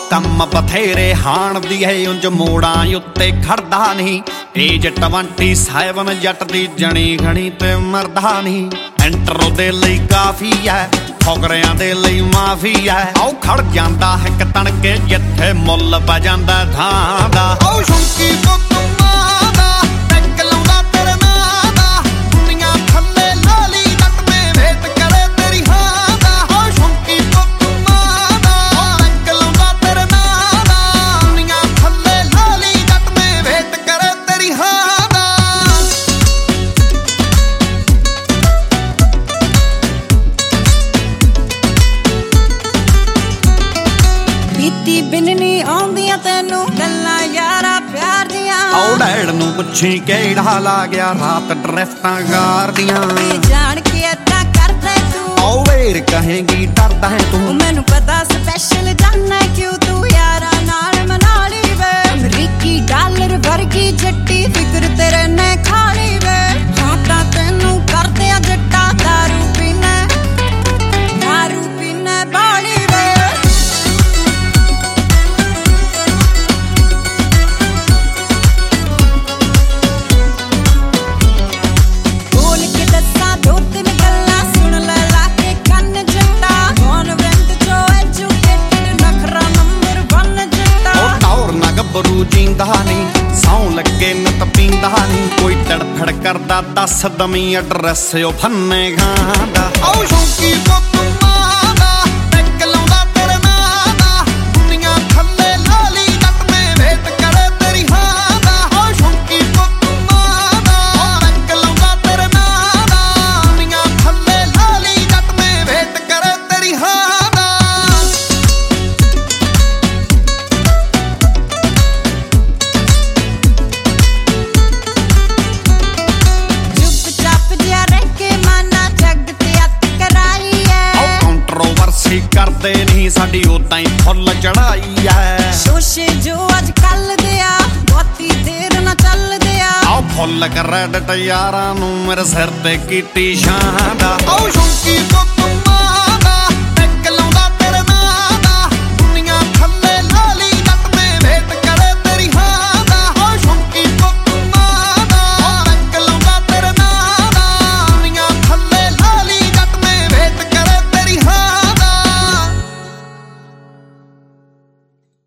ਕੰਮ ਬਥੇਰੇ ਹਾਣ ਦੀ ਹੈ ਉਂਝ ਮੋੜਾਂ ਉੱਤੇ ਖੜਦਾ ਨਹੀਂ। ਏਜ 27 ਜੱਟ ਦੀ ਜਣੀ ਘਣੀ ਤੇ ਮਰਦਾ ਨਹੀਂ। ਐਂਟਰੋ ਦੇ ਲਈ ਕਾਫੀ ਐ, ਫੁਕਰਿਆਂ ਦੇ ਲਈ ਮਾਫੀ ਐ। ਆਓ ਖੜ ਜਾਂਦਾ ਹੈ ਤਣਕੇ ਜਿੱਥੇ ਮੁੱਲ ਪੈ ਜਾਂਦਾ ਥਾਂ ਦਾ। ਆਓ ਸ਼ੌਂਕੀ ਪੁੱਤ ਮਾਂ ਦਾ ਟੈਕ ਲਾਉਂਦਾ ਤੇਰੇ ਨਾਂ ਦਾ। ਦੁਨੀਆਂ ਥੱਲੇ ਲਾਲੀ ਜੱਟ ਨੇ ਵੇਟ ਕਰੇ ਤੇਰੀ ਹਾਂ ਦਾ। ਆਓ ਸ਼ੌਂਕੀ ਪੁੱਤ ਮਾਂ ਦਾ ਟੈਕ ਲਾਉਂਦਾ ਤੇਰੇ ਨਾਂ ਦਾ। ਦੁਨੀਆਂ ਥੱਲੇ ਲਾਲੀ ਜੱਟ ਨੇ ਵੇਟ ਕਰੇ ਤੇਰੀ ਹਾਂ ਦਾ। ਬੀਤੀ ਬਿਨ ਨੀ ਆਉਂਦੀਆਂ ਤੈਨੂੰ ਗੱਲਾਂ ਯਾਰਾ ਪਿਆਰ ਦੀਆਂ। ਆਓ ਡੈਡ ਨੂੰ ਪੁੱਛੀ ਕਿਹੜਾ ਲਾ ਗਿਆ ਰਾਤ ਡਰਿਫਟਾਂ ਗਾਰਦੀਆਂ। ਜਾਣ ਕੇ ਏਦਾਂ ਕਰਦਾ ਤੂੰ, ਆਓ ਵੇਰ ਕਹੇਂਗੀ ਡਰਦਾ ਹੈ ਤੂੰ। ਮੈਨੂੰ ਪਤਾ ਸਪੈਸ਼ਲ ਜਾਨਾ ਕਿਉਂ ਤੂੰ ਯਾਰਾਂ ਨਾਲ ਮਨਾ ਲਈ ਵੇ। ਅਮਰੀਕੀ ਡਾਲਰ ਵਰਗੀ ਜੱਟੀ ਫਿਕਰ ਤੇਰੇ ਨੇ ਖਾ ਲਈ ਵੇ। ਹਾਂ ਤਾਂ ਤੈਨੂੰ ਕਰਦੇ ਆ ਜੱਟਾ ਦਾਰੂ ਪੀਣਾ ਬਾਲੀ ਵੇ। ਬੋਲ ਕੇ ਦੱਸਾਂ ਦੋ ਤਿੰਨ ਗੱਲਾਂ ਸੁਣ ਲੈ ਲਾ ਕੇ ਕੰਨ ਜੱਟਾ। ਕੌਨਵੈਂਟ ਚੋਂ ਐਜੂਕੇਟਡ ਨਖਰਾ ਨੰਬਰ 1 ਜੱਟਾ। ਉਹ ਟੌਰ ਨਾ ਗੱਭਰੂ ਜੀਂਦਾ ਨਹੀਂ, ਸੌਂ ਲੱਗੇ ਨਤ ਪੀਂਦਾ ਨਹੀਂ। ਕੋਈ ਤੜਫੜ ਕਰਦਾ ਦੱਸ ਦਮੀ ਐਡਰੈਸ ਉਹ ਫੰਨੇ ਗਾਂ ਦਾ। ਆਓ ਸ਼ੌਂਕੀ ਪੁੱਤ ਮਾਂ ਦਾ ਟੈਕ ਲਾਉਂਦਾ ਤੇਰੇ ਨਾਂ ਦਾ। ਦੁਨੀਆਂ ਥੱਲੇ ਲਾਲੀ ਜੱਟ ਨੇ ਵੇਟ ਕਰੇ ਤੇਰੀ ਹਾਂ ਦਾ। ਆਓ ਸ਼ੌਂਕੀ ਪੁੱਤ ਮਾਂ ਦਾ ਟੈਕ ਲਾਉਂਦਾ ਤੇਰੇ ਨਾਂ ਦਾ। ਦੁਨੀਆਂ ਥੱਲੇ ਲਾਲੀ ਜੱਟ ਨੇ ਵੇਟ ਕਰੇ ਤੇਰੀ ਹਾਂ ਦਾ। ਚੁੱਪ-ਚਾਪ ਜਿਹਾ ਰਹਿ ਕੇ ਮਾਨਾ ਜੱਗ ਤੇ ਅੱਤ ਕਰਾਈ ਐ। ਕੰਟਰੋਵਰਸੀ ਕਰਦੇ ਨਹੀਂ ਸਾਡੀ ਉਦਾਂ ਹੀ ਫੁੱਲ ਚੜਾਈ ਐ। ਸ਼ੋਸ਼ੇ ਜੋ ਅੱਜ ਕੱਲ ਦੇ ਆ ਬਹੁਤੀ ਦੇਰ ਨਾ ਚੱਲਦੇ ਆ। ਆਓ ਫੁੱਲ ਕ੍ਰੈਡਿਟ ਯਾਰਾਂ ਨੂੰ ਮੇਰੇ ਸਿਰ ਤੇ ਕੀਤੀ ਸ਼ਾਨ ਦਾ। ਆਓ ਸ਼ੌਂਕੀ ਪੁੱਤ